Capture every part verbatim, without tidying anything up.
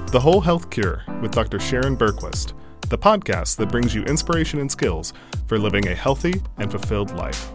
The Whole Health Cure with Doctor Sharon Bergquist, the podcast that brings you inspiration and skills for living a healthy and fulfilled life.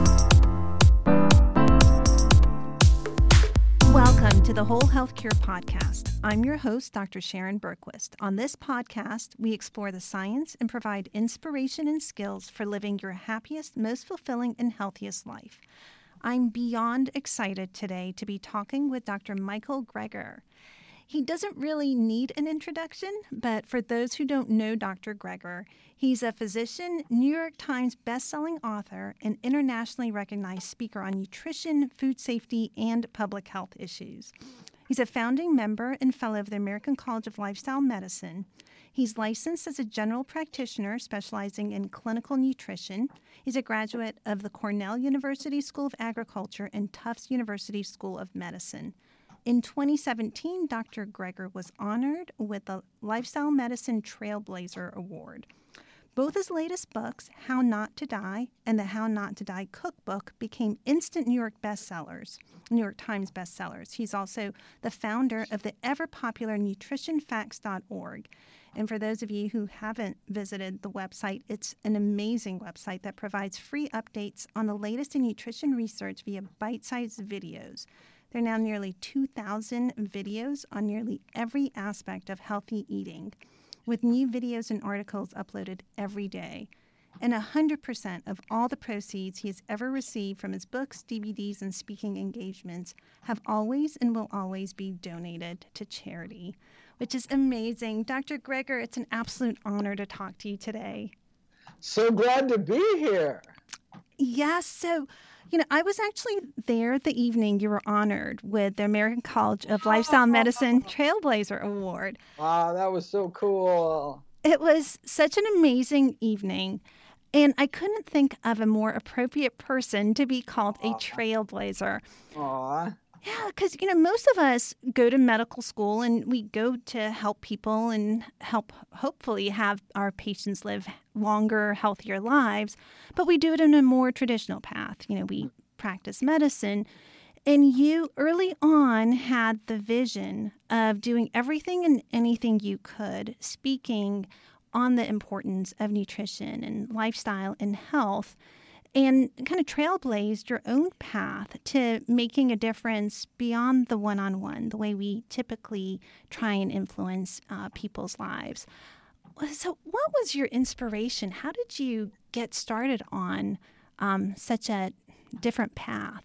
Welcome to the Whole Health Cure podcast. I'm your host, Doctor Sharon Bergquist. On this podcast, we explore the science and provide inspiration and skills for living your happiest, most fulfilling, and healthiest life. I'm beyond excited today to be talking with Doctor Michael Greger. He doesn't really need an introduction, but for those who don't know Doctor Greger, he's a physician, New York Times bestselling author, and internationally recognized speaker on nutrition, food safety, and public health issues. He's a founding member and fellow of the American College of Lifestyle Medicine. He's licensed as a general practitioner specializing in clinical nutrition. He's a graduate of the Cornell University School of Agriculture and Tufts University School of Medicine. In twenty seventeen, Doctor Greger was honored with the Lifestyle Medicine Trailblazer Award. Both his latest books, How Not to Die and the How Not to Die Cookbook, became instant New York bestsellers, New York Times bestsellers. He's also the founder of the ever-popular nutrition facts dot org. And for those of you who haven't visited the website, it's an amazing website that provides free updates on the latest in nutrition research via bite-sized videos. There are now nearly two thousand videos on nearly every aspect of healthy eating, with new videos and articles uploaded every day. And one hundred percent of all the proceeds he has ever received from his books, D V Ds, and speaking engagements have always and will always be donated to charity, which is amazing. Doctor Greger, it's an absolute honor to talk to you today. So glad to be here. Yes, so... You know, I was actually there the evening you were honored with the American College of Lifestyle Medicine Trailblazer Award. Wow, that was so cool. It was such an amazing evening, and I couldn't think of a more appropriate person to be called a trailblazer. Aw. Yeah, because, you know, most of us go to medical school and we go to help people and help hopefully have our patients live longer, healthier lives. But we do it in a more traditional path. You know, we practice medicine. And you early on had the vision of doing everything and anything you could, speaking on the importance of nutrition and lifestyle and health, and kind of trailblazed your own path to making a difference beyond the one-on-one, the way we typically try and influence uh, people's lives. So what was your inspiration? How did you get started on um, such a different path?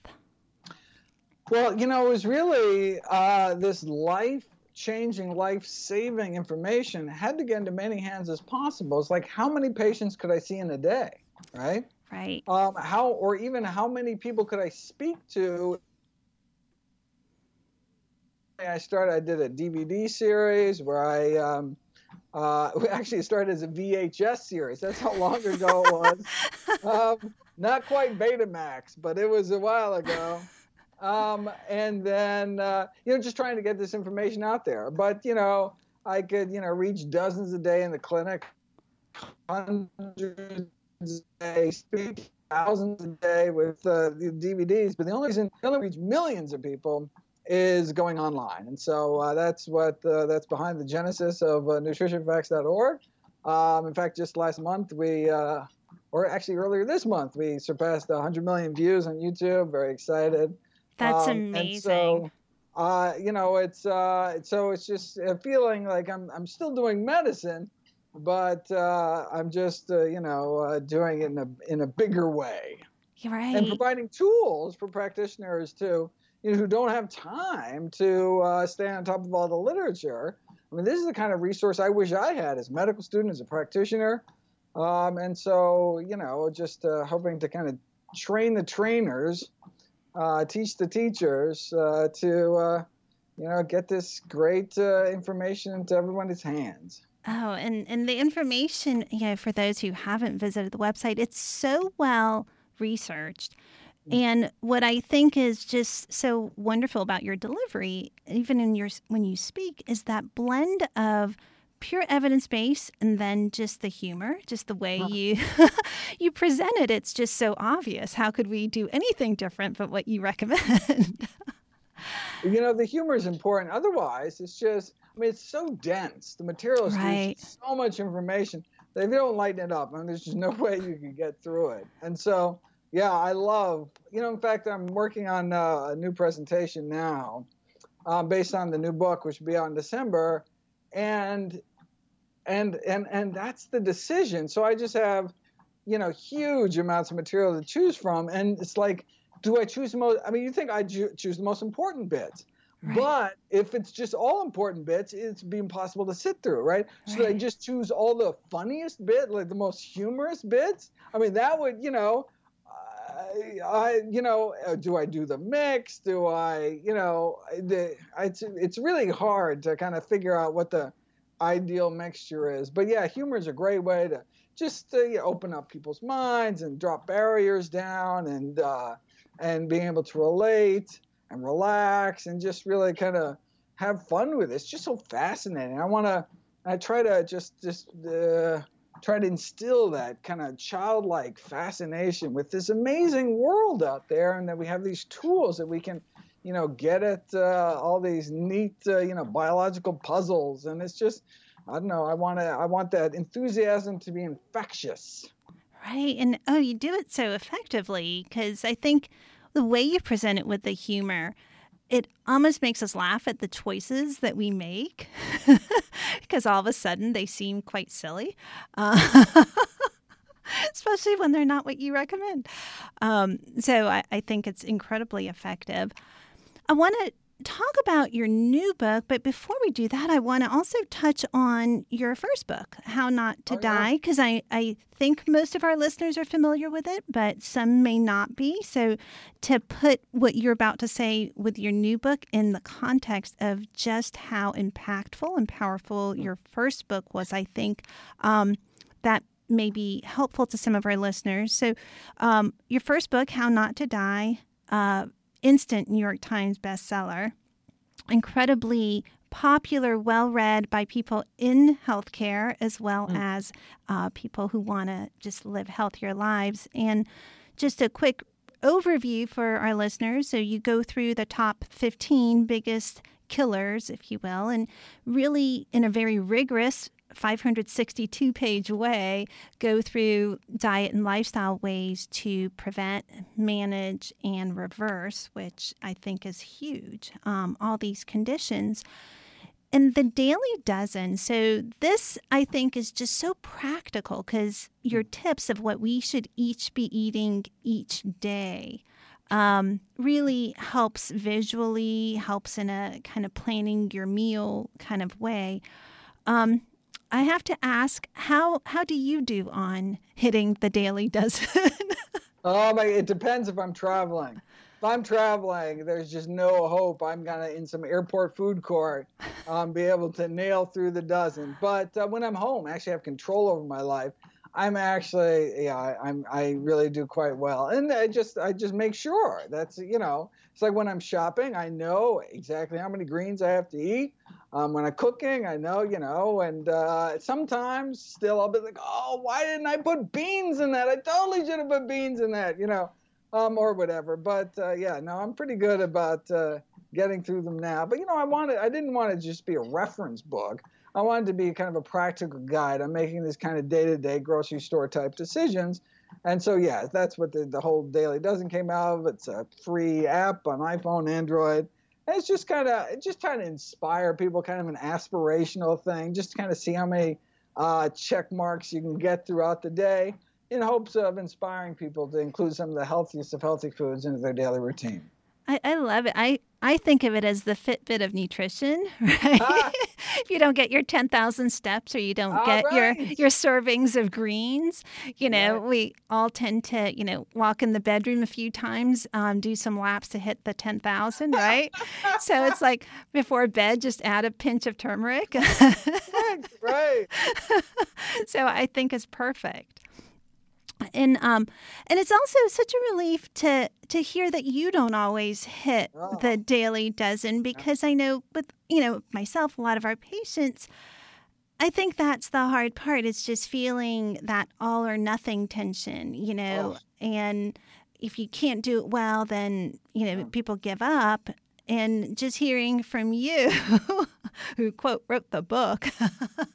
Well, you know, it was really uh, this life-changing, life-saving information had to get into many hands as possible. It's like, how many patients could I see in a day, right? Right. Um, how, or even how many people could I speak to? I started, I did a D V D series where I, um, uh, we actually started as a V H S series. That's how long ago it was. um, not quite Betamax, but it was a while ago. Um, and then, uh, you know, just trying to get this information out there. But, you know, I could, you know, reach dozens a day in the clinic, hundreds a day, speak thousands a day with uh, the D V Ds, but the only reason the only reach millions of people is going online, and so uh, that's what uh, that's behind the genesis of uh, nutrition facts dot org. Um, in fact, just last month we, uh, or actually earlier this month, we surpassed one hundred million views on YouTube. Very excited. That's um, amazing. And so, uh, you know, it's uh, so it's just a feeling like I'm I'm still doing medicine. But uh, I'm just, uh, you know, uh, doing it in a in a bigger way, You're right. and providing tools for practitioners to, you know, who don't have time to uh, stay on top of all the literature. I mean, this is the kind of resource I wish I had as a medical student, as a practitioner, um, and so, you know, just uh, hoping to kind of train the trainers, uh, teach the teachers uh, to, uh, you know, get this great uh, information into everyone's hands. Oh, and, and the information, you know, for those who haven't visited the website, it's so well researched. And what I think is just so wonderful about your delivery, even in your when you speak, is that blend of pure evidence base and then just the humor, just the way you you present it. It's just so obvious. How could we do anything different but what you recommend? You know, the humor is important. Otherwise, it's just, I mean, it's so dense. The material is Right. so much information that if you don't lighten it up, I mean, there's just no way you can get through it. And so, yeah, I love, you know, in fact, I'm working on uh, a new presentation now um, based on the new book, which will be out in December. And, and, and, and that's the decision. So I just have, you know, huge amounts of material to choose from. And it's like, do I choose the most, I mean, you think I choose the most important bits. Right. But if it's just all important bits, it's be impossible to sit through, right? right? So I just choose all the funniest bit, like the most humorous bits. I mean, that would, you know, I, I you know, do I do the mix? Do I, you know, the, it's it's really hard to kind of figure out what the ideal mixture is. But yeah, humor is a great way to just uh, you know, open up people's minds and drop barriers down, and uh, and being able to relate and relax and just really kind of have fun with it. It's just so fascinating. I want to, I try to just, just uh, try to instill that kind of childlike fascination with this amazing world out there, and that we have these tools that we can, you know, get at uh, all these neat, uh, you know, biological puzzles. And it's just, I don't know, I want to, I want that enthusiasm to be infectious. Right. And, oh, you do it so effectively, because I think the way you present it with the humor, it almost makes us laugh at the choices that we make, because all of a sudden they seem quite silly, uh, especially when they're not what you recommend. Um, so I, I think it's incredibly effective. I want to talk about your new book, but before we do that, I want to also touch on your first book, How Not to oh, Die, because yeah. I, I think most of our listeners are familiar with it, but some may not be. So to put what you're about to say with your new book in the context of just how impactful and powerful your first book was, I think um, that may be helpful to some of our listeners. So um, your first book, How Not to Die, uh, instant New York Times bestseller, incredibly popular, well-read by people in healthcare as well mm. as uh, people who want to just live healthier lives. And just a quick overview for our listeners. So you go through the top fifteen biggest killers, if you will, and really in a very rigorous five hundred sixty-two page way, go through diet and lifestyle ways to prevent, manage, and reverse, which I think is huge, um, all these conditions. And the Daily Dozen, so this, I think, is just so practical, because your tips of what we should each be eating each day um, really helps visually, helps in a kind of planning your meal kind of way. Um, I have to ask, how how do you do on hitting the Daily Dozen? Oh, my, it depends if I'm traveling. If I'm traveling, there's just no hope I'm going to, in some airport food court, um, be able to nail through the dozen. But uh, when I'm home, I actually have control over my life. I'm actually, yeah, I'm, I really do quite well. And I just, I just make sure that's, you know, it's like when I'm shopping, I know exactly how many greens I have to eat. Um, when I'm cooking, I know, you know, and uh, sometimes still I'll be like, oh, why didn't I put beans in that? I totally should have put beans in that, you know, um, or whatever. But uh, yeah, no, I'm pretty good about uh, getting through them now. But, you know, I wanted, I didn't want to just be a reference book. I wanted to be kind of a practical guide on making this kind of day-to-day grocery store type decisions. And so, yeah, that's what the, the whole Daily Dozen came out of. It's a free app on iPhone, Android. And it's just kind of, just trying to inspire people, kind of an aspirational thing, just to kind of see how many uh, check marks you can get throughout the day, in hopes of inspiring people to include some of the healthiest of healthy foods into their daily routine. I, I love it. I, I think of it as the Fitbit of nutrition, right? Ah. If you don't get your ten thousand steps, or you don't all get right. your, your servings of greens, you know, right. we all tend to, you know, walk in the bedroom a few times, um, do some laps to hit the ten thousand, right? So it's like before bed, just add a pinch of turmeric. Right, right. So I think it's perfect. And um, and it's also such a relief to to hear that you don't always hit oh. the Daily Dozen, because I know with, you know, myself, a lot of our patients, I think that's the hard part. It's just feeling that all or nothing tension, you know, oh. and if you can't do it well, then, you know, oh. people give up. and just hearing from you, who, quote, wrote the book. You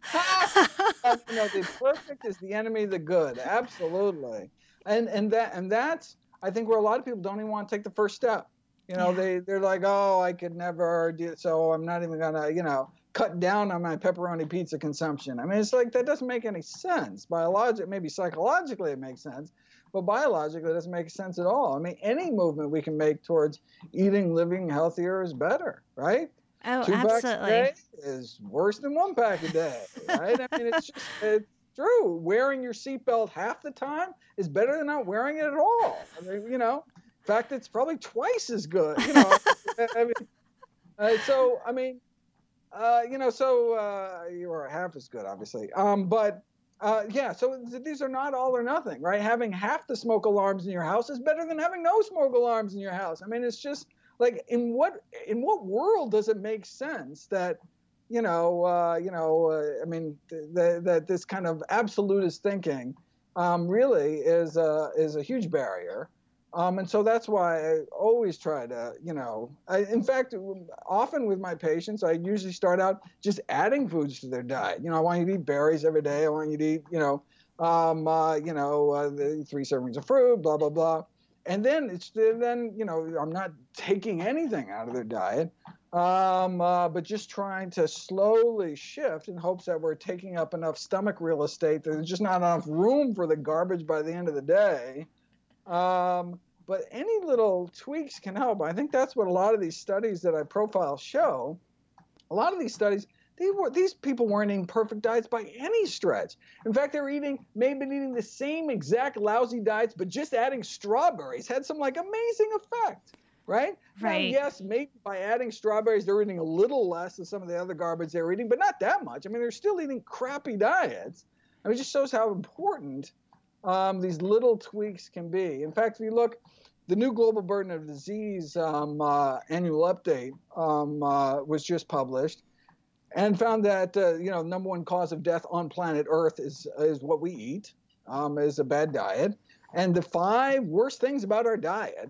know, the perfect is the enemy of the good. Absolutely. And and that and that's, I think, where a lot of people don't even want to take the first step. You know, yeah. they, they're like, oh, I could never do it, so I'm not even going to, you know, cut down on my pepperoni pizza consumption. I mean, it's like, that doesn't make any sense. Biologically, maybe psychologically it makes sense, but biologically it doesn't make sense at all. I mean, any movement we can make towards eating, living healthier is better, right? Oh, Two absolutely. packs a day is worse than one pack a day, right? I mean, it's just, it's true. Wearing your seatbelt half the time is better than not wearing it at all. I mean, you know, in fact, it's probably twice as good, you know. I mean, uh, so, I mean, uh, you know, so uh, you are half as good, obviously. Um, but, uh, yeah, so th- these are not all or nothing, right? Having half the smoke alarms in your house is better than having no smoke alarms in your house. I mean, it's just, like, in what in what world does it make sense that, you know, uh, you know, uh, I mean, th- th- that this kind of absolutist thinking um, really is a, is a huge barrier. Um, and so that's why I always try to, you know, I, in fact, often with my patients, I usually start out just adding foods to their diet. You know, I want you to eat berries every day. I want you to eat, you know, um, uh, you know, uh, the three servings of fruit, blah, blah, blah. And then it's then, you know, I'm not taking anything out of their diet, um, uh, but just trying to slowly shift in hopes that we're taking up enough stomach real estate that there's just not enough room for the garbage by the end of the day. Um, but any little tweaks can help. I think that's what a lot of these studies that I profile show. A lot of these studies, they were, these people weren't eating perfect diets by any stretch. In fact, they were eating, may have been eating the same exact lousy diets, but just adding strawberries had some like amazing effect, right? Right. Now, yes, maybe by adding strawberries, they're eating a little less than some of the other garbage they were eating, but not that much. I mean, they're still eating crappy diets. I mean, it just shows how important um, these little tweaks can be. In fact, if you look, the new Global Burden of Disease um, uh, annual update um, uh, was just published, and found that uh, you know, number one cause of death on planet Earth is is what we eat, um, is a bad diet, and the five worst things about our diet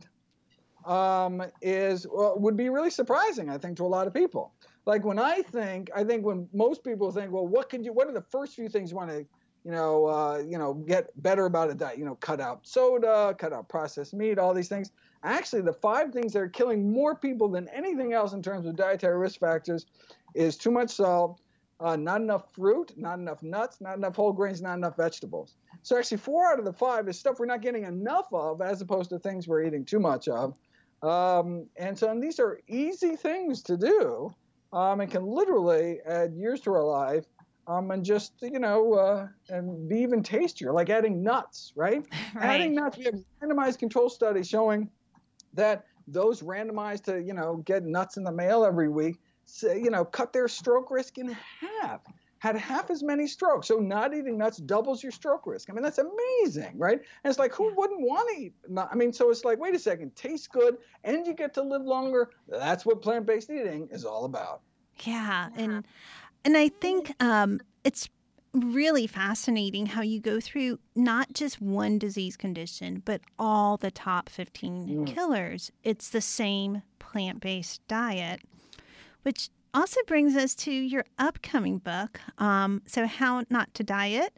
um, is well, would be really surprising, I think, to a lot of people. Like when I think, I think when most people think, well, what could you? What are the first few things you want to, you know, uh, you know, get better about a diet? You know, cut out soda, cut out processed meat, all these things. Actually, the five things that are killing more people than anything else in terms of dietary risk factors is too much salt, uh, not enough fruit, not enough nuts, not enough whole grains, not enough vegetables. So actually four out of the five is stuff we're not getting enough of as opposed to things we're eating too much of. Um, and so and these are easy things to do um, and can literally add years to our life um, and just, you know, uh, and be even tastier, like adding nuts, right? Right. Adding nuts, we have randomized control studies showing that those randomized to, you know, get nuts in the mail every week, so, you know, cut their stroke risk in half, had half as many strokes. So not eating nuts doubles your stroke risk. I mean, that's amazing, right? And it's like, who wouldn't want to eat nuts? I mean, so it's like, wait a second, tastes good and you get to live longer. That's what plant-based eating is all about. Yeah. And, and I think um, it's really fascinating how you go through not just one disease condition, but all the top fifteen mm. killers. It's the same plant-based diet, which also brings us to your upcoming book. Um, so How Not to Diet.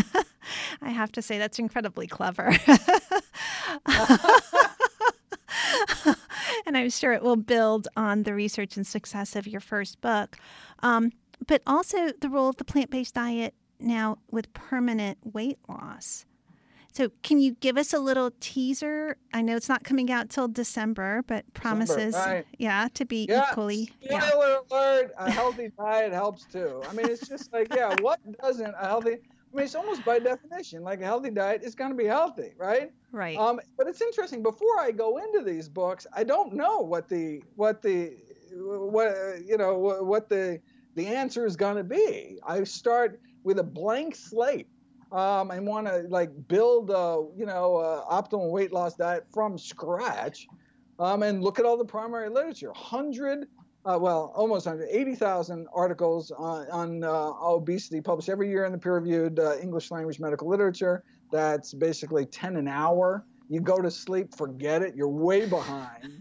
I have to say that's incredibly clever. And I'm sure it will build on the research and success of your first book. Um, but also the role of the plant-based diet now with permanent weight loss. So can you give us a little teaser? I know it's not coming out till December, but promises, December, right. yeah, to be yeah. equally. Spoiler yeah. alert, a healthy diet helps too. I mean, it's just like, yeah, what doesn't a healthy, I mean, it's almost by definition, like a healthy diet is going to be healthy, right? Right. Um, but it's interesting, before I go into these books, I don't know what the, what the, what, you know, what the, the answer is going to be. I start with a blank slate. Um, and want to like build, a, you know, uh, optimal weight loss diet from scratch, um, and look at all the primary literature. Hundred, uh, well, almost one hundred, eighty thousand articles on, on uh, obesity published every year in the peer-reviewed uh, English language medical literature. That's basically ten an hour. You go to sleep, forget it. You're way behind.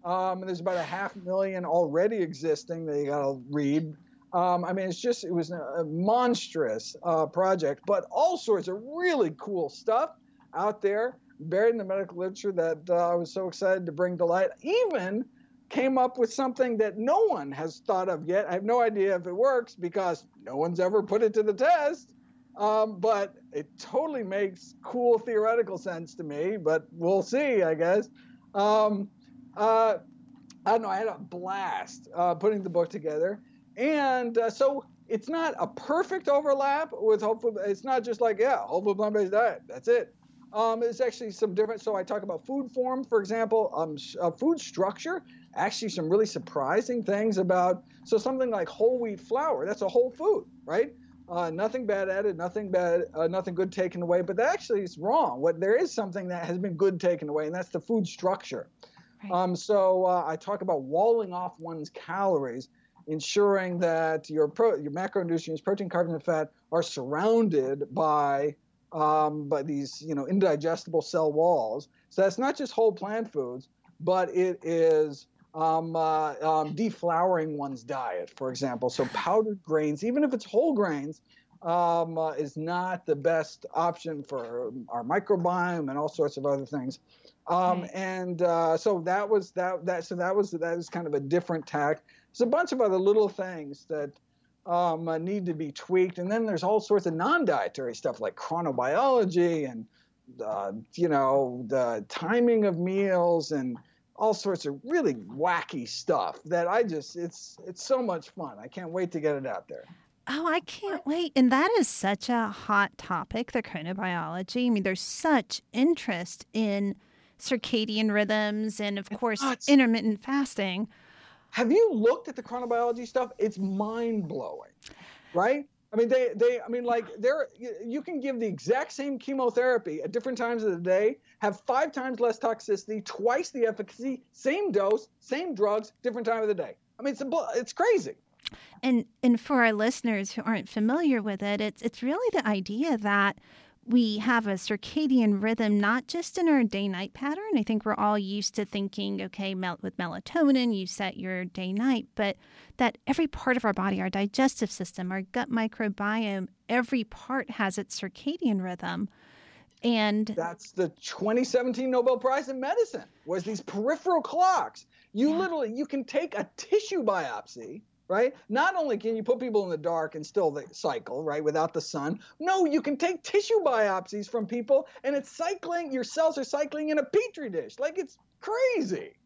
Um, and there's about a half million already existing that you got to read. Um, I mean, it's just, it was a, a monstrous uh, project, but all sorts of really cool stuff out there buried in the medical literature that uh, I was so excited to bring to light. Even came up with something that no one has thought of yet. I have no idea if it works because no one's ever put it to the test. Um, but it totally makes cool theoretical sense to me, but we'll see, I guess. Um, uh, I don't know, I had a blast uh, putting the book together. And uh, so it's not a perfect overlap with whole food. It's not just like, yeah, whole food plant-based diet, that's it. Um, it's actually some different, so I talk about food form, for example, um, uh, food structure, actually some really surprising things about, so something like whole wheat flour, that's a whole food, right? Uh, nothing bad added, nothing bad, uh, nothing good taken away, but that actually is wrong. What there is something that has been good taken away, and that's the food structure. Right. Um, so uh, I talk about walling off one's calories, ensuring that your pro, your macronutrients, protein, carbs, and fat, are surrounded by um, by these, you know, indigestible cell walls. So that's not just whole plant foods, but it is Um, uh, um, deflowering one's diet, for example. So powdered grains, even if it's whole grains, um, uh, is not the best option for our microbiome and all sorts of other things. Um, right. And uh, so that was that. That so that was that was kind of a different tack. There's a bunch of other little things that um, uh, need to be tweaked, and then there's all sorts of non-dietary stuff like chronobiology and uh, you know the timing of meals and all sorts of really wacky stuff that I just, it's it's so much fun. I can't wait to get it out there. Oh, I can't wait. And that is such a hot topic, the chronobiology. I mean, there's such interest in circadian rhythms and, of course, Nuts. intermittent fasting. Have you looked at the chronobiology stuff? It's mind-blowing, right? I mean, they, they, I mean, like, they're, you can give the exact same chemotherapy at different times of the day, have five times less toxicity, twice the efficacy, same dose, same drugs, different time of the day. I mean, it's, it's crazy. And and for our listeners who aren't familiar with it, it's it's really the idea that we have a circadian rhythm, not just in our day-night pattern. I think we're all used to thinking, okay, mel- with melatonin, you set your day-night, but that every part of our body, our digestive system, our gut microbiome, every part has its circadian rhythm. And that's the twenty seventeen Nobel Prize in Medicine, was these peripheral clocks. You yeah. literally, you can take a tissue biopsy, right? Not only can you put people in the dark and still the cycle, right, without the sun. No, you can take tissue biopsies from people and it's cycling, your cells are cycling in a petri dish. Like, it's crazy.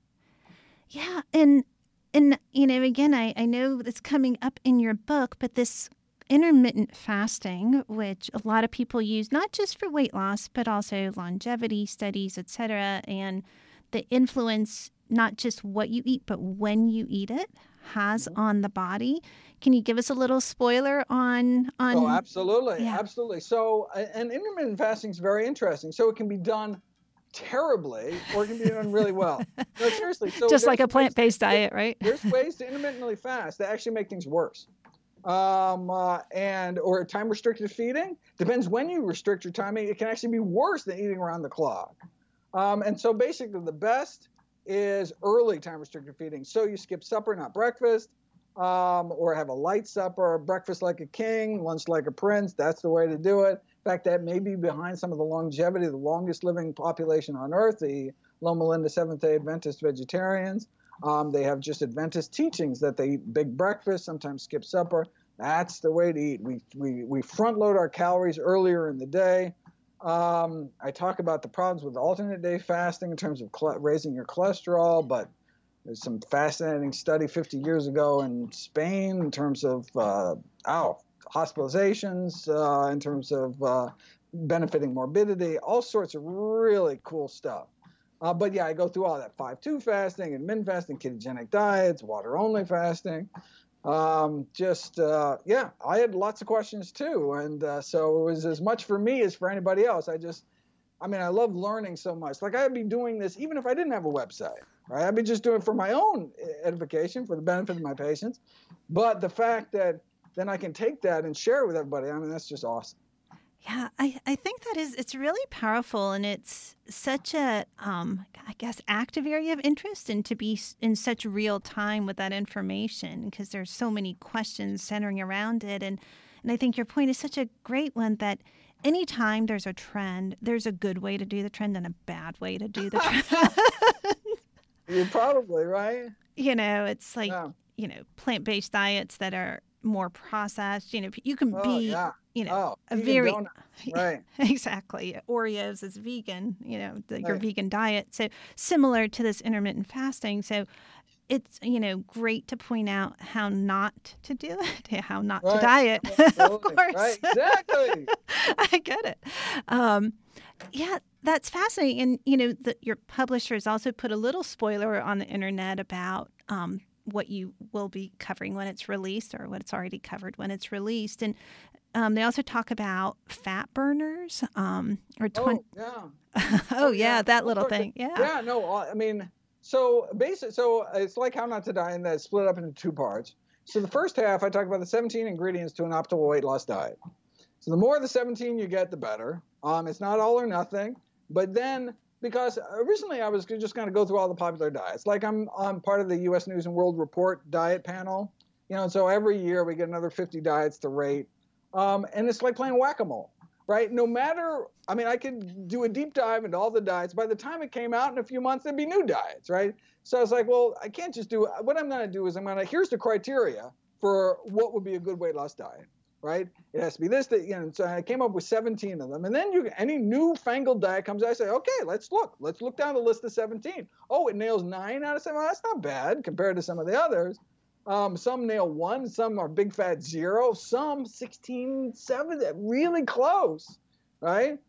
Yeah. And, and you know, again, I, I know it's coming up in your book, but this intermittent fasting, which a lot of people use, not just for weight loss, but also longevity studies, et cetera, and the influence, not just what you eat, but when you eat it, has on the body. Can you give us a little spoiler on? on oh, absolutely. Yeah. Absolutely. So, and intermittent fasting is very interesting. So it can be done terribly or it can be done really well. No, seriously. So just like a plant-based diet, right? There's ways to intermittently fast that actually make things worse. Um, uh, and, or time restricted feeding. Depends when you restrict your timing. It can actually be worse than eating around the clock. Um, and so basically the best is early time restricted feeding. So you skip supper, not breakfast, um, or have a light supper, breakfast like a king, lunch like a prince. That's the way to do it. In fact, that may be behind some of the longevity, the longest living population on earth, the Loma Linda Seventh-day Adventist vegetarians. Um, they have just Adventist teachings that they eat big breakfast, sometimes skip supper. That's the way to eat. We, we, we front load our calories earlier in the day. Um, I talk about the problems with alternate day fasting in terms of cl- raising your cholesterol, but there's some fascinating study fifty years ago in Spain in terms of uh, oh, hospitalizations, uh, in terms of uh, benefiting morbidity, all sorts of really cool stuff. Uh, but yeah, I go through all that five two fasting, intermittent fasting, ketogenic diets, water-only fasting. Um, just, uh, yeah, I had lots of questions too. And, uh, so it was as much for me as for anybody else. I just, I mean, I love learning so much. Like I'd be doing this even if I didn't have a website, right? I'd be just doing it for my own edification, for the benefit of my patients. But the fact that then I can take that and share it with everybody, I mean, that's just awesome. Yeah, I, I think that is, it's really powerful, and it's such a, um, I guess, active area of interest, and to be s- in such real time with that information, because there's so many questions centering around it. And, and I think your point is such a great one, that anytime there's a trend, there's a good way to do the trend and a bad way to do the trend. You're probably right. You know, it's like, Yeah. you know, plant-based diets that are more processed. You know, you can Oh, be, yeah. you know, Oh, a vegan very donuts. Right. exactly. Oreos is vegan, you know, the, your Right. vegan diet. So similar to this intermittent fasting. So it's, you know, great to point out how not to do it, how not to Right. diet, of Absolutely. course. Right. Exactly. I get it. Um, yeah, that's fascinating. And, you know, the, your publishers also put a little spoiler on the internet about um, what you will be covering when it's released, or what it's already covered when it's released. And um, they also talk about fat burners um, or twenty. Oh, yeah. oh, yeah, yeah. that little Okay. thing. Yeah. Yeah, no, I mean, so basic, so it's like How Not to Die, and that's split up into two parts. So the first half, I talk about the seventeen ingredients to an optimal weight loss diet. So the more of the seventeen you get, the better. Um, it's not all or nothing, but then, because originally I was just going to go through all the popular diets. Like I'm I'm part of the U S News and World Report diet panel, you know, and so every year we get another fifty diets to rate. Um, and it's like playing whack-a-mole, right? No matter, I mean, I could do a deep dive into all the diets. By the time it came out in a few months, there'd be new diets, right? So I was like, well, I can't just do, what I'm going to do is I'm going to, here's the criteria for what would be a good weight loss diet, right? It has to be this, that, you know, so I came up with seventeen of them. And then you, any newfangled diet comes out, I say, okay, let's look. Let's look down the list of seventeen. Oh, it nails nine out of seven. Well, that's not bad compared to some of the others. Um, some nail one, some are big fat zero, some sixteen, seven, really close, right?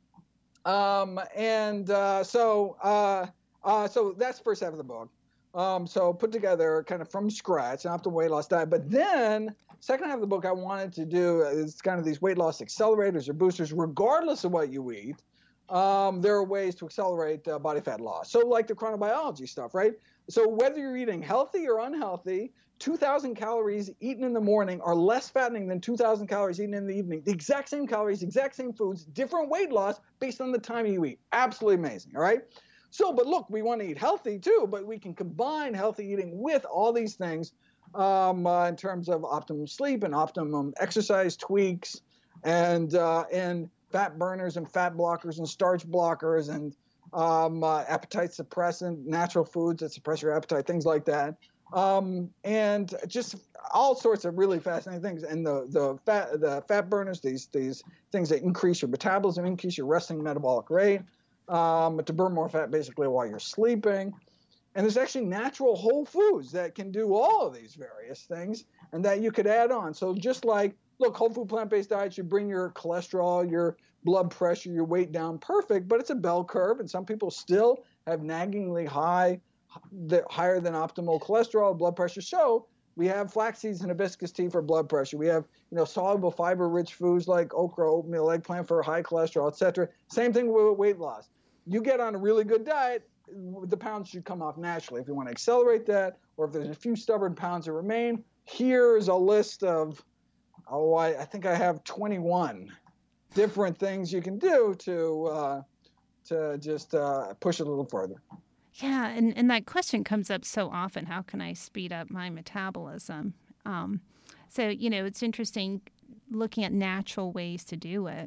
Um, and uh, so, uh, uh, so that's the first half of the book. Um, so put together kind of from scratch, an optimal weight loss diet. But then, second half of the book, I wanted to do is kind of these weight loss accelerators or boosters, regardless of what you eat. Um, there are ways to accelerate uh, body fat loss. So like the chronobiology stuff, right? So whether you're eating healthy or unhealthy, two thousand calories eaten in the morning are less fattening than two thousand calories eaten in the evening. The exact same calories, exact same foods, different weight loss based on the time you eat. Absolutely amazing, all right? So, but look, we want to eat healthy too, but we can combine healthy eating with all these things um, uh, in terms of optimum sleep and optimum exercise tweaks and uh, and fat burners and fat blockers and starch blockers and um, uh, appetite suppressant, natural foods that suppress your appetite, things like that. Um, and just all sorts of really fascinating things. And the the fat the fat burners, these these things that increase your metabolism, increase your resting metabolic rate, um, to burn more fat basically while you're sleeping. And there's actually natural whole foods that can do all of these various things, and that you could add on. So just like, look, whole food plant-based diets, you bring your cholesterol, your blood pressure, your weight down perfect, but it's a bell curve, and some people still have naggingly high, the, higher than optimal cholesterol, blood pressure. So we have flax seeds and hibiscus tea for blood pressure. We have, you know, soluble fiber-rich foods like okra, oatmeal, eggplant for high cholesterol, et cetera. Same thing with weight loss. You get on a really good diet, the pounds should come off naturally. If you want to accelerate that, or if there's a few stubborn pounds that remain, here's a list of, oh, I, I think I have twenty-one different things you can do to uh, to just uh, push it a little further. Yeah, and, and that question comes up so often. How can I speed up my metabolism? Um, so, you know, it's interesting looking at natural ways to do it.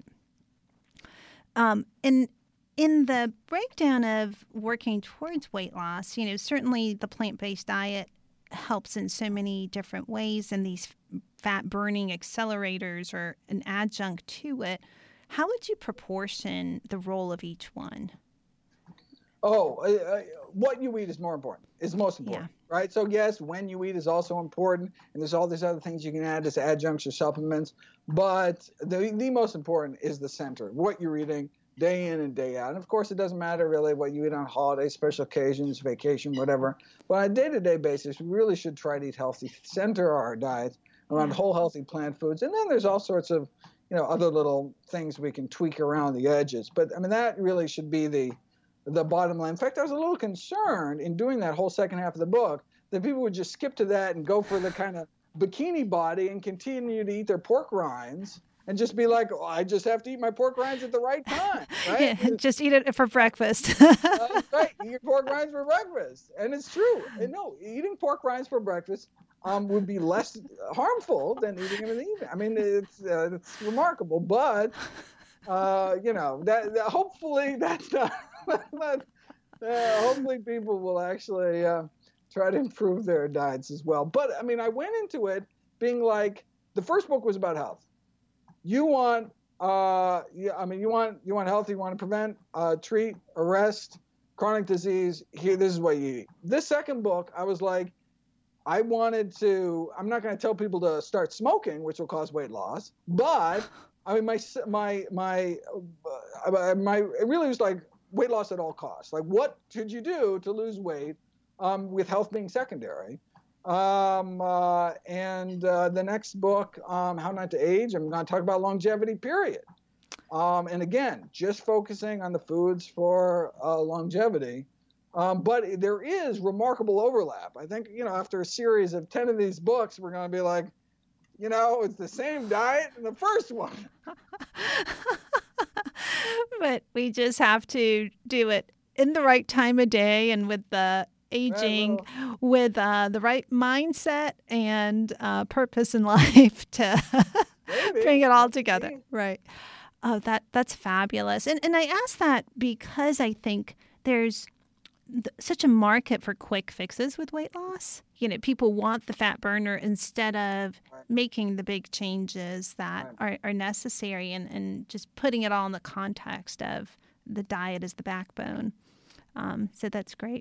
Um, and in the breakdown of working towards weight loss, you know, certainly the plant-based diet helps in so many different ways, and these fat-burning accelerators are an adjunct to it. How would you proportion the role of each one? Oh, uh, what you eat is more important, is most important, yeah. Right? So yes, when you eat is also important, and there's all these other things you can add as adjuncts or supplements, but the, the most important is the center, what you're eating day in and day out. And of course, it doesn't matter really what you eat on holidays, special occasions, vacation, whatever. But on a day-to-day basis, we really should try to eat healthy, center our diets around whole, healthy plant foods. And then there's all sorts of, you know, other little things we can tweak around the edges. But I mean, that really should be the the bottom line. In fact, I was a little concerned in doing that whole second half of the book that people would just skip to that and go for the kind of bikini body and continue to eat their pork rinds and just be like, oh, I just have to eat my pork rinds at the right time, right? Yeah, just eat it for breakfast. uh, right, eat pork rinds for breakfast. And it's true. And no, eating pork rinds for breakfast um, would be less harmful than eating them in the evening. I mean, it's uh, it's remarkable, but uh, you know, that, that hopefully that's not. not uh, hopefully, people will actually uh, try to improve their diets as well. But I mean, I went into it being like, the first book was about health. You want, uh, yeah, I mean, you want you want health. You want to prevent, uh, treat, arrest chronic disease. Here, this is what you eat. This second book, I was like, I wanted to. I'm not going to tell people to start smoking, which will cause weight loss. But I mean, my my my uh, my it really was like weight loss at all costs. Like, what could you do to lose weight, um, with health being secondary? Um, uh, and uh, the next book, um, How Not to Age, I'm going to talk about longevity, period. Um, and again, just focusing on the foods for uh, longevity. Um, but there is remarkable overlap. I think, you know, after a series of ten of these books, we're going to be like, you know, it's the same diet in the first one. But we just have to do it in the right time of day and with the aging, well, with uh, the right mindset and uh, purpose in life to bring it all together. Maybe. Right. Oh, that that's fabulous. And and I ask that because I think there's th- such a market for quick fixes with weight loss. You know, people want the fat burner instead of Right. making the big changes that Right. are, are necessary and, and just putting it all in the context of the diet as the backbone. Um, so that's great.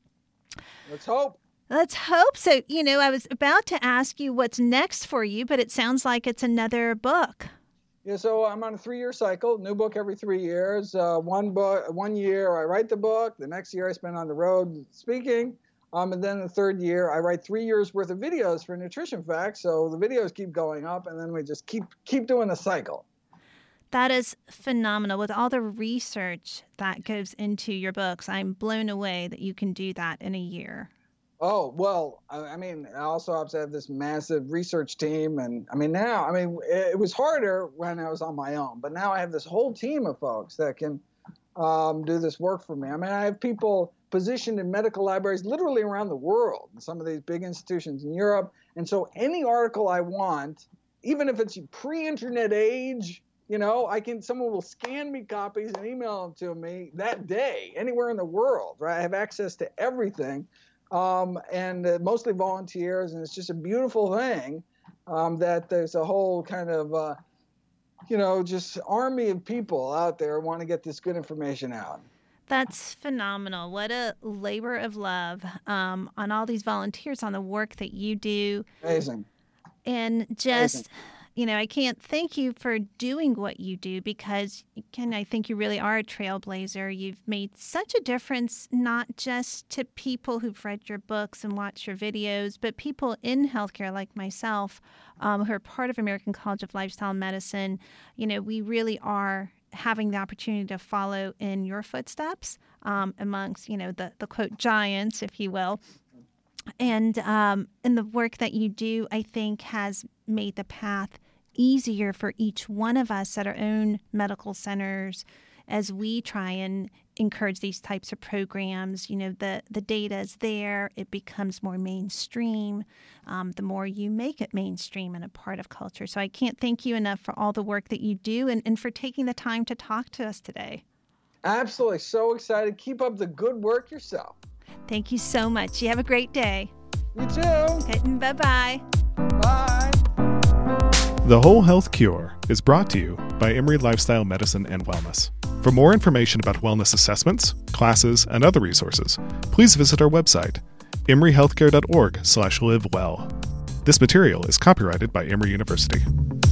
Let's hope. Let's hope so. You know, I was about to ask you what's next for you, but it sounds like it's another book. Yeah, so I'm on a three-year cycle, new book every three years. Uh, one book, one year I write the book. The next year I spend on the road speaking. Um, and then the third year I write three years worth of videos for Nutrition Facts. So the videos keep going up, and then we just keep keep doing the cycle. That is phenomenal. With all the research that goes into your books, I'm blown away that you can do that in a year. Oh, well, I, I mean, I also have to have this massive research team. And I mean, now, I mean, it, it was harder when I was on my own, but now I have this whole team of folks that can um, do this work for me. I mean, I have people positioned in medical libraries literally around the world, in some of these big institutions in Europe. And so any article I want, even if it's pre-internet age, you know, I can, someone will scan me copies and email them to me that day, anywhere in the world, right? I have access to everything. Um, and uh, mostly volunteers, and it's just a beautiful thing um, that there's a whole kind of, uh, you know, just army of people out there who want to get this good information out. That's phenomenal. What a labor of love um, on all these volunteers, on the work that you do. Amazing. And just, Amazing. you know, I can't thank you for doing what you do because, Ken, I think you really are a trailblazer. You've made such a difference, not just to people who've read your books and watched your videos, but people in healthcare like myself um, who are part of American College of Lifestyle Medicine. You know, we really are having the opportunity to follow in your footsteps um, amongst, you know, the, the quote giants, if you will. And um, and the work that you do, I think, has made the path easier for each one of us at our own medical centers as we try and encourage these types of programs. You know, the, the data is there. It becomes more mainstream. Um, the more you make it mainstream and a part of culture. So I can't thank you enough for all the work that you do and, and for taking the time to talk to us today. Absolutely. So excited. Keep up the good work yourself. Thank you so much. You have a great day. You too. Okay, bye-bye. Bye. The Whole Health Cure is brought to you by Emory Lifestyle Medicine and Wellness. For more information about wellness assessments, classes, and other resources, please visit our website, emory healthcare dot org slash live well. This material is copyrighted by Emory University.